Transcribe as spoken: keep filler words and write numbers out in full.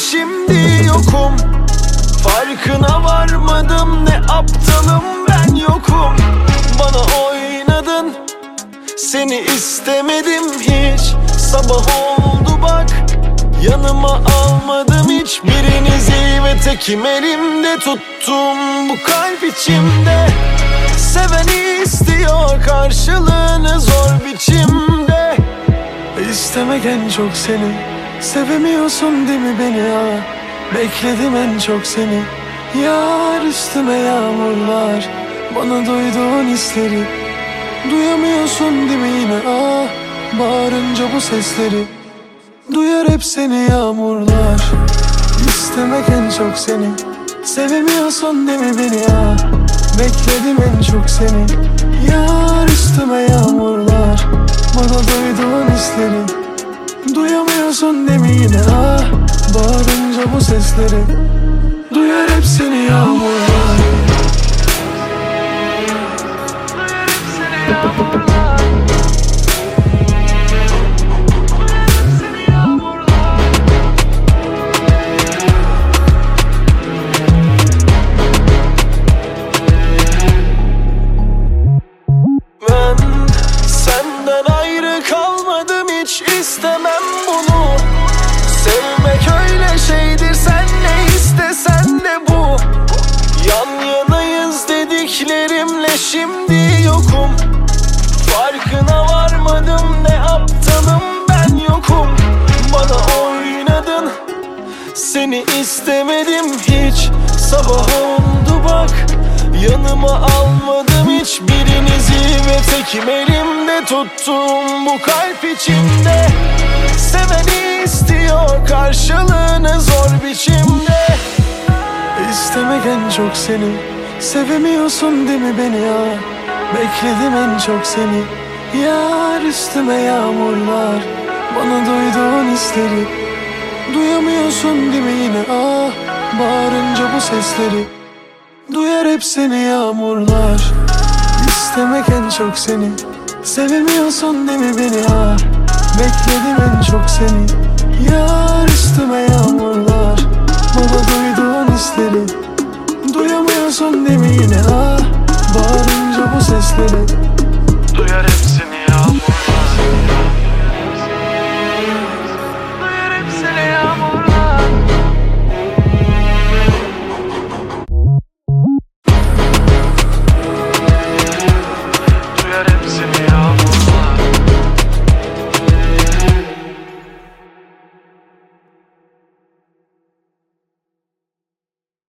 şimdi yokum. Farkına varmadım, ne aptalım ben yokum. Bana oynadın, seni istemedim hiç. Sabah oldu bak, yanıma almadım hiçbirinizi. Ve tekim elimde tuttum bu kalp içimde. Seven istiyor karşılığını zor biçimde. İstemek en çok seni, sevemiyorsun değil mi beni ya? Bekledim en çok seni, yar üstüme yağmurlar. Bana duyduğun hisleri duyamıyorsun değil mi yine? Ah, bağırınca bu sesleri duyar hep seni yağmurlar. İstemek en çok seni, sevemiyorsun değil mi beni ya? Bekledim en çok seni, yar üstüme yağmurlar. Bana duyduğun hisleri duyamıyorsun değil mi yine? Ah, bağırınca bu sesleri duyar hep seni yağmurlar. Duyar hep seni yağmurlar. İstemem bunu. Sevmek öyle şeydir, sen ne istesen de bu. Yan yanayız dediklerimle şimdi yokum. Farkına varmadım, ne aptalım ben yokum. Bana oynadın, seni istemedim hiç. Sabah oldu bak, yanıma almadım hiçbirinizi. Ve tekim elimde tuttum bu kalp içimde. Seven istiyor karşılığını zor biçimde. İstemek en çok seni, sevemiyorsun değil mi beni ya? Bekledim en çok seni, yar üstüme yağmurlar. Bana duyduğun hisleri duyamıyorsun değil mi yine? Ah, bağırınca bu sesleri duyar hep seni yağmurlar. İstemek en çok seni, sevemiyorsun değil mi beni ya? Bekledim en çok seni, yar üstüme yağmurlar. Bana duyduğun hisleri duyamıyorsun değil mi yine? Ah,